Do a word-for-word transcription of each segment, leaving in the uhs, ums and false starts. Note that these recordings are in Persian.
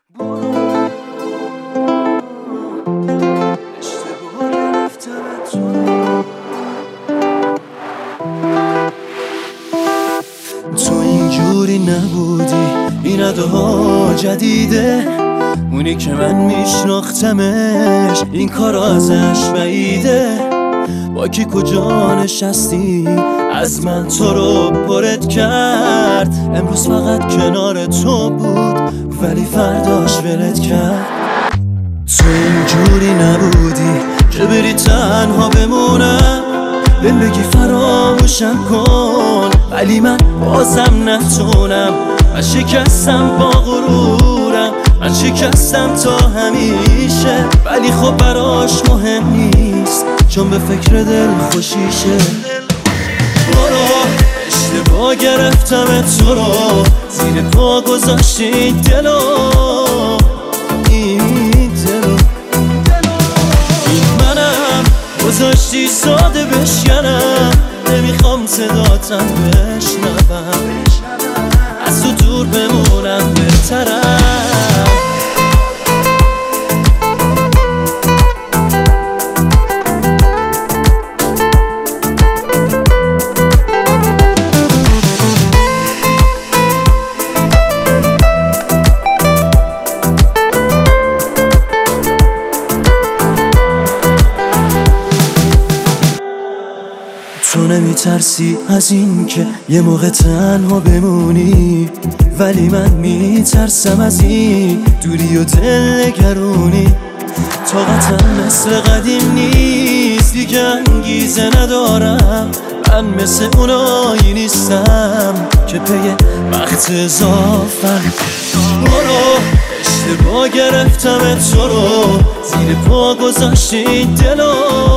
تو اینجوری نبودی، این اداها جدیده، اونی که من میشناختمش این کار ازش بعیده. با کی کجا نشستی از من تو رو پرت کرد، امروز فقط کنار تو بود ولی فرداش ولت کرد. تو اینجوری نبودی که بری تنها بمونم، بهم بگی فراموشم کن ولی من بازم نتونم. من شکستم با غرورم، من شکستم تا همیشه، ولی خب براش مهم نیست چون به فکر دل خوشیشه. برو اشتباه گرفتم تو رو، زیر پا گذاشتی دلو، این دلو این منم گذاشتی ساده بشکنم. نمیخوام صداتم بشنوم، از تو دور بمونم بهترم. تو نمیترسی از این که یه موقع تنها بمونی، ولی من میترسم از این دوری و دلنگرونی. طاقتم مثل قدیم نیست، دیگه انگیزه ندارم. من مثل اونایی نیستم که پی وقت اضافم. برو اشتباه گرفتم تو رو، زیر پا گذاشتی دلو،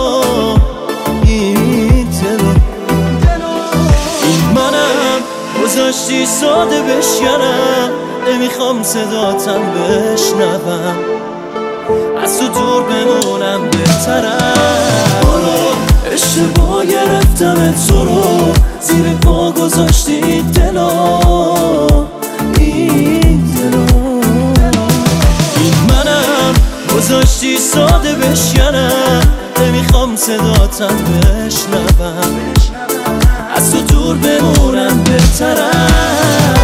گذاشتی ساده بشکنم. نمیخوام صداتم بشنوم، از تو دور بمونم بهترم. برو اشتباه گرفتم تو رو، زیر پا گذاشتی دلو، این دلو این منم گذاشتی ساده بشکنم. نمیخوام صداتم بشنوم، از تو دور بمونم بهترم.